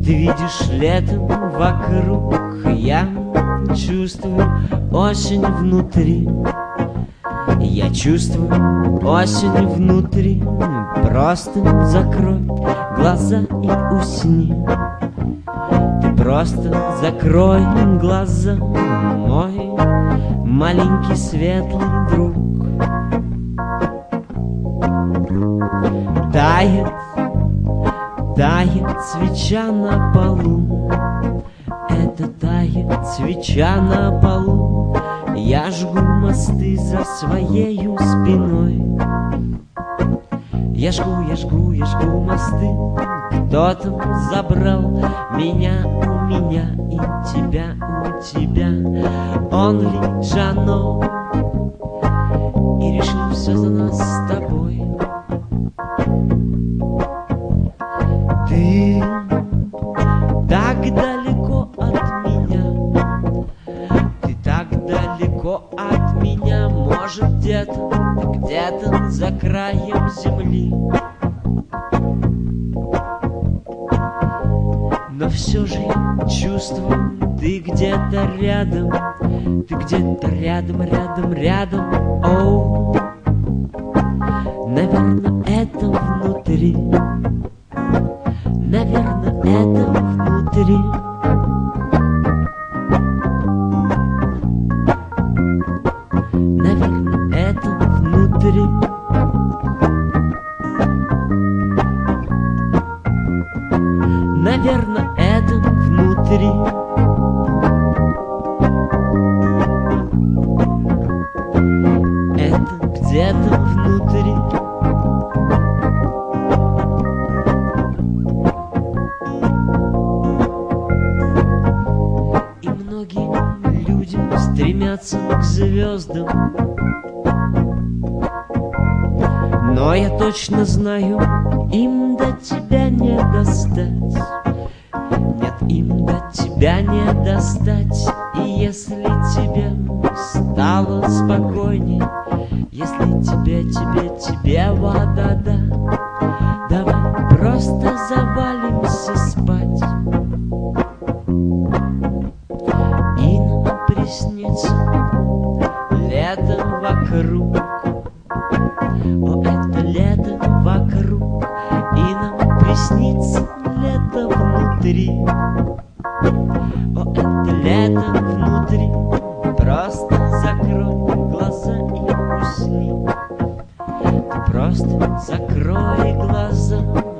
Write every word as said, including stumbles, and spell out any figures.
Ты видишь летом вокруг, я чувствую осень внутри. Я чувствую осень внутри. Просто закрой глаза и усни. Ты просто закрой глаза, мой маленький светлый друг. Тает, тает свеча на полу. Это тает свеча на полу. Я жгу мосты за своею спиной. Я жгу, я жгу, я жгу мосты. Кто-то забрал меня у меня и тебя у тебя. Он ли Жано и решил все за нас с тобой. Ты так далеко от меня, ты так далеко от меня. Может, где-то, где-то за краем земли. Но все же я чувствую, ты где-то рядом, ты где-то рядом, рядом, рядом. Оу, наверное, это внутри. Наверное, это внутри. Наверное, это внутри. Наверное, это внутри. Это где-то внутри. И многие люди стремятся к звездам, но я точно знаю, им до тебя не достать. Нет, им до тебя не достать. И если тебе стало спокойней, если тебе, тебе, тебе вода, да, давай просто завалимся спать. И нам приснится лето вокруг. О, это лето вокруг. И нам приснится лето внутри. О, это лето внутри. Просто закрой глаза и усни. Ты просто закрой глаза.